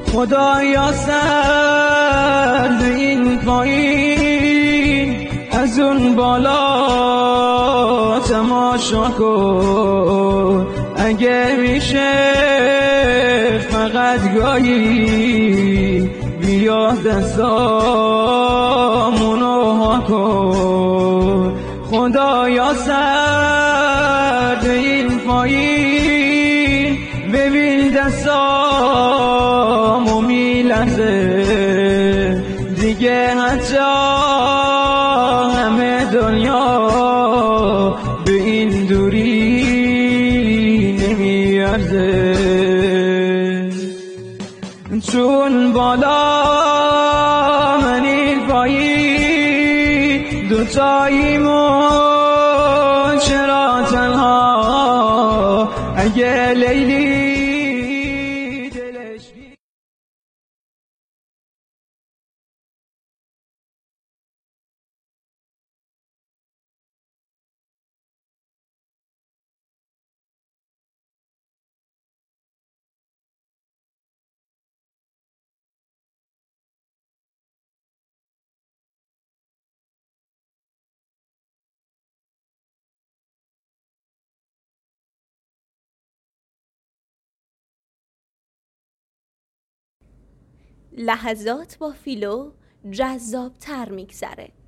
خدایا سر این پایین از اون بالا تماشا کن، اگه میشه فقط گاهی بیا دستامونو ها کن. خدایا سر این پایین ببین دستامو میلرزه دیگه، حتی همه دنیا به این دوری نمیارزه، چون بالا من این پایین دوتاییمون چرا تنها، اگه لیلی لحظات با فیلو جذاب‌تر میگذره.